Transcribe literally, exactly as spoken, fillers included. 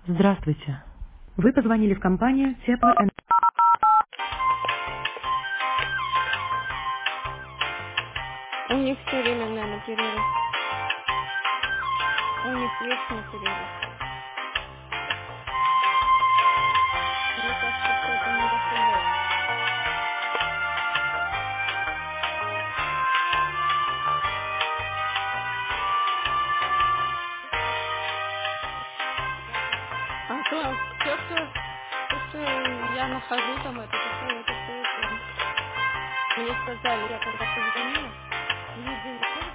Здравствуйте. Вы позвонили в компанию Теплоэнерго. У них все время, наверное, перерыв. У них вечный перерыв. Мне кажется, что это не расслабляет. А то, все, что, то, что я нахожу там, это все, это все, это. Мне сказали, я когда позвонила, мне деньги тоже